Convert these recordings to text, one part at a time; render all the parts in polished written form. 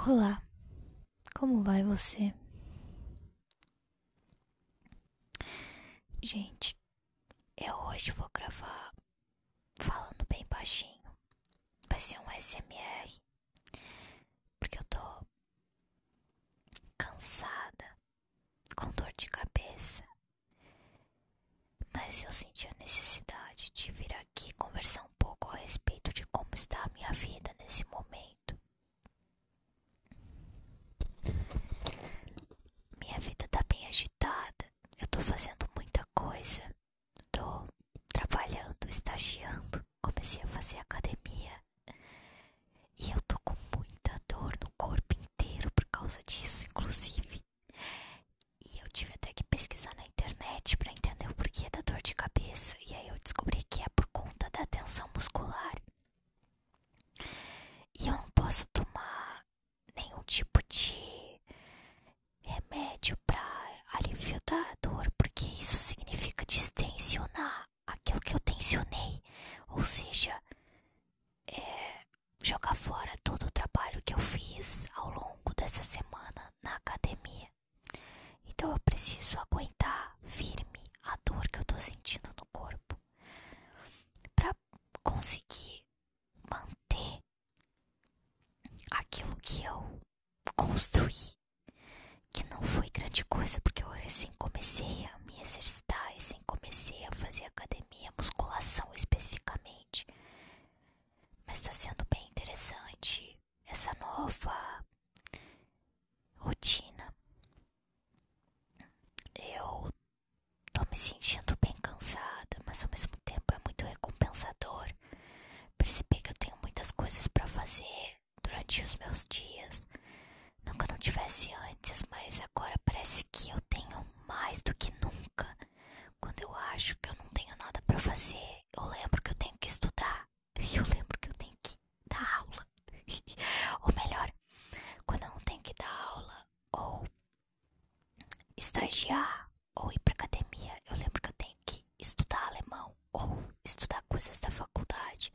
Olá, como vai você? Gente, eu hoje vou gravar falando bem baixinho. Vai ser um SMR, porque eu tô cansada, com dor de cabeça. Mas eu senti a necessidade de vir aqui conversar um pouco a respeito de como está a minha vida nesse momento. Minha vida tá bem agitada, eu tô fazendo muita coisa. Tô trabalhando, estagiando, comecei a fazer academia e eu tô com muita dor no corpo inteiro por causa disso, inclusive. E eu tive até que pesquisar na internet pra entender o porquê da dor de cabeça, e aí eu descobri que é por conta da tensão muscular. E eu não posso tomar nenhum tipo de remédio pra alívio da dor, porque isso significa distensionar aquilo que eu tensionei, ou seja, jogar fora todo o trabalho que eu fiz ao longo dessa semana na academia. Então eu preciso aguentar firme a dor que eu tô sentindo no corpo pra conseguir manter aquilo que eu construí, que não foi grande coisa, porque eu recém comecei a me exercitar, recém comecei a fazer academia, musculação especificamente. Mas tá sendo bem interessante essa nova rotina. Eu tô me sentindo bem cansada, mas ao mesmo tempo é muito recompensador perceber que eu tenho muitas coisas pra fazer durante os meus dias. Não que eu não tivesse antes, mas agora parece que eu tenho mais do que nunca. Quando eu acho que eu não tenho nada pra fazer, eu lembro que eu tenho que estudar. E eu lembro que eu tenho que dar aula. Ou melhor, quando eu não tenho que dar aula, ou estagiar, ou ir pra academia, eu lembro que eu tenho que estudar alemão, ou estudar coisas da faculdade.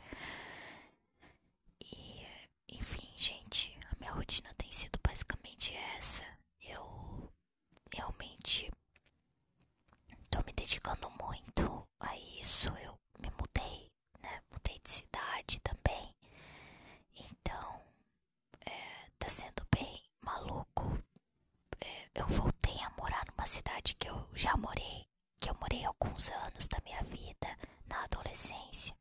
E, enfim, gente, a minha rotina tem sido basicamente essa. Eu realmente tô me dedicando muito a isso. Eu me mudei, né? Mudei de cidade também. Então, tá sendo bem maluco. Eu voltei a morar numa cidade que eu já morei, que eu morei alguns anos da minha vida, na adolescência.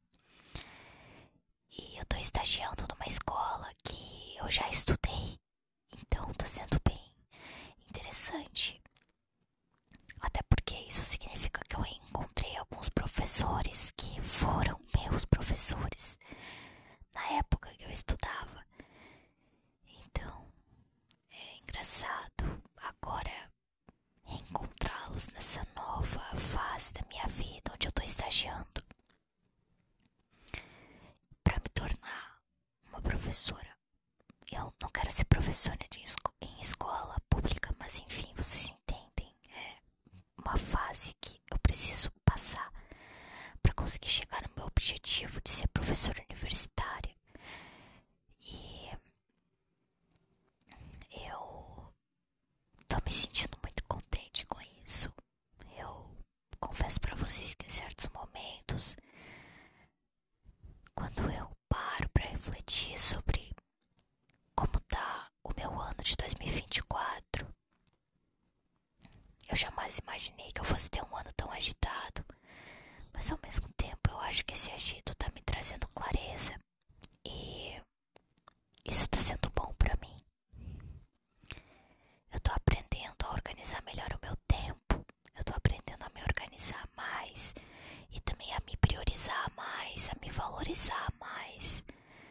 E eu tô estagiando numa escola que eu já estudei. Então tá sendo bem interessante. Até porque isso significa que eu encontrei alguns professores que foram meus professores na época que eu estudava. Então é engraçado agora reencontrá-los nessa nova fase da minha vida onde eu tô estagiando para me tornar uma professora. Eu não quero ser professora em escola pública, mas enfim, vocês entendem. É uma fase que eu preciso passar para conseguir chegar no meu objetivo de ser professora universitária. E eu tô me sentindo muito contente com isso. Eu confesso pra vocês que em certos momentos, quando eu paro pra refletir sobre como tá o meu ano de 2024, eu jamais imaginei que eu fosse ter um ano tão agitado. Mas ao mesmo tempo eu acho que esse agito tá me trazendo clareza. E isso tá sendo bom pra mim. Eu tô aprendendo a organizar melhor o meu tempo. Eu tô aprendendo a me organizar mais. E também a me priorizar mais, a me valorizar mais.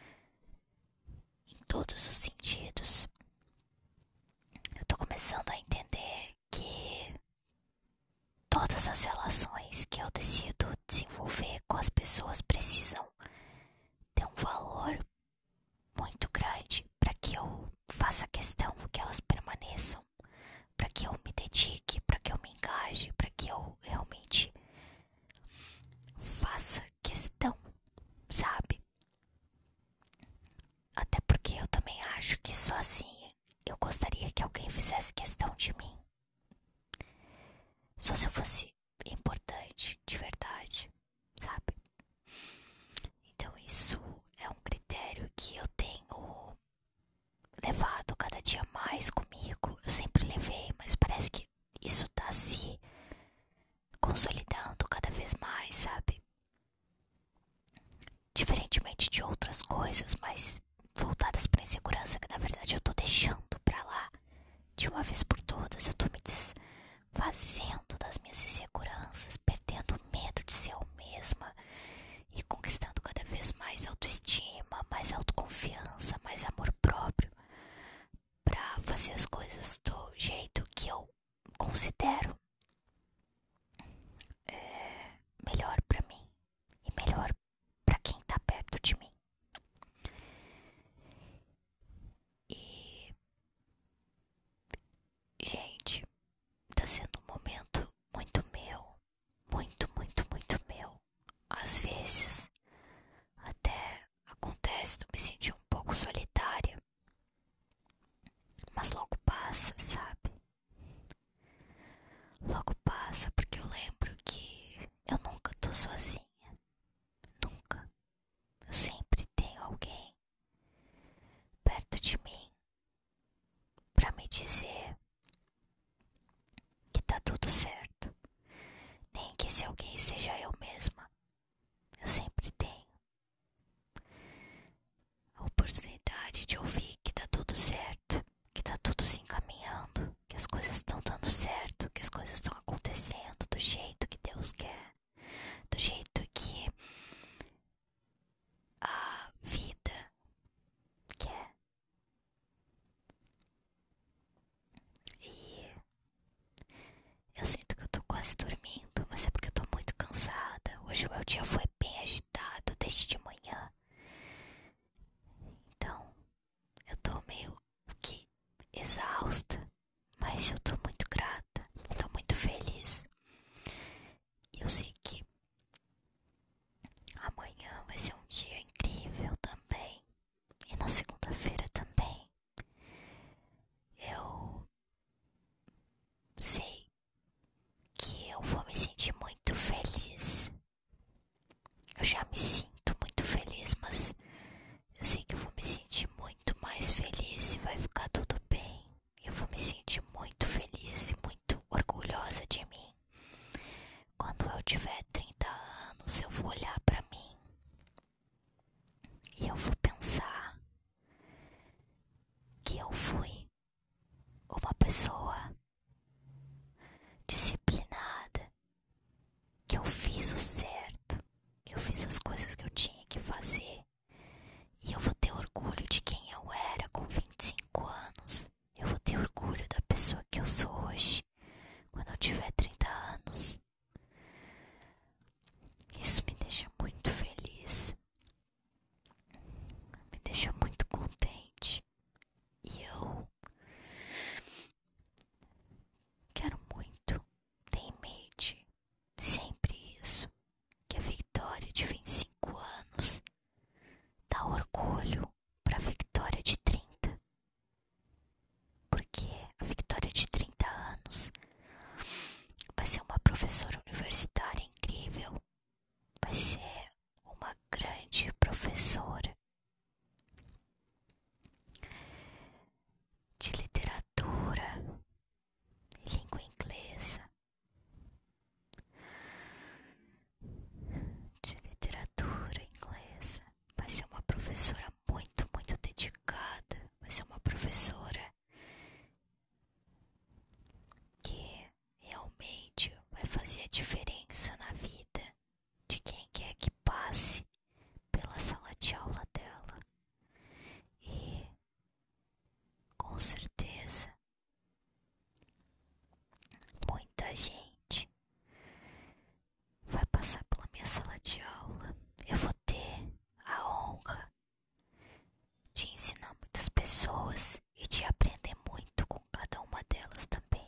Em todos os sentidos. Eu tô começando a entender que todas as relações que eu decido desenvolver com as pessoas precisam ter um valor muito grande para que eu faça questão que elas permaneçam, para que eu me dedique, para que eu me engaje, para que eu realmente faça questão, sabe? Até porque eu também acho que só assim eu gostaria que alguém fizesse questão de mim. Só se eu fosse importante, de verdade, sabe? Então isso é um critério que eu tenho levado cada dia mais comigo. Eu sempre levei, mas parece que isso tá se consolidando cada vez mais, sabe? Diferentemente de outras coisas, mas voltadas pra insegurança, que na verdade eu tô deixando pra lá. De uma vez por todas, eu tô me desfazendo das minhas inseguranças, perdendo o medo de ser eu mesma e conquistando cada vez mais autoestima, mais autoconfiança, mais amor próprio, pra fazer as coisas do jeito que eu considero melhor pra mim e melhor pra quem tá perto de mim. E, gente, tá sendo um momento muito meu, muito, muito, muito meu. Às vezes, até acontece de eu me sentir um pouco solitária, mas logo passa, sabe? Logo passa, porque eu lembro que eu nunca tô sozinha. Nunca. Eu sempre tenho alguém perto de mim pra me dizer que tá tudo certo. Nem que esse alguém seja eu mesma. Eu sempre tenho a oportunidade de ouvir que tá tudo certo, que tá tudo se encaminhando, que as coisas estão dando certo, que as coisas estão acontecendo do jeito que Deus quer, do jeito que a vida quer. E eu sinto que eu tô quase dormindo, mas é porque eu tô muito cansada. Hoje o meu dia foi bem agitado desde de manhã. Então, eu tô meio que exausta, mas eu tô muito grata, tô muito feliz. E eu sei que amanhã vai ser um dia incrível também. E na segunda-feira também. Eu sei que eu vou me sentir muito feliz. Eu já me sinto muito feliz, mas eu sei que eu vou me sentir muito mais feliz e vai ficar tudo bem. Eu vou me sentir muito feliz e muito orgulhosa de mim. Quando eu tiver 30 anos, eu vou olhar pra mim e eu vou pensar que eu fui uma pessoa disciplinada, que eu fiz o certo, que eu fiz as coisas que eu tinha que fazer. E eu vou ter orgulho de quem eu era com 25 anos. Eu vou ter orgulho da pessoa que eu sou hoje, quando eu tiver 30 anos. Isso me deixa muito feliz, me deixa muito contente. E eu quero muito ter em mente sempre isso, que a Victoria de 25 anos dá orgulho para a Victoria de 30. Porque a Victoria de 30 anos vai ser uma professora universitária incrível, vai ser uma grande professora de literatura e língua inglesa, de literatura inglesa. Vai ser uma professora muito, muito dedicada. Vai ser uma professora que realmente vai fazer a diferença na vida de quem quer que passe pela sala de aula dela. E com certeza muita gente vai passar pela minha sala de aula. Eu vou ter a honra de ensinar muitas pessoas e de aprender muito com cada uma delas também.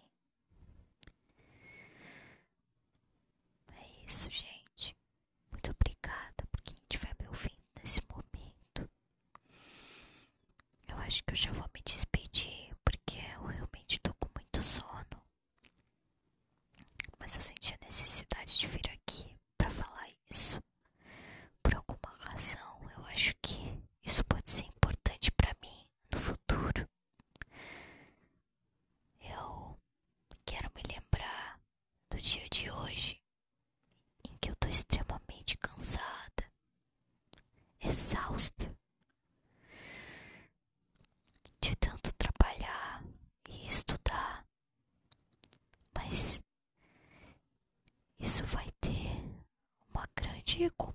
É isso, gente. Muito obrigada por quem estiver me ouvindo nesse momento. Eu acho que eu já vou me despedir, porque isso vai ter uma grande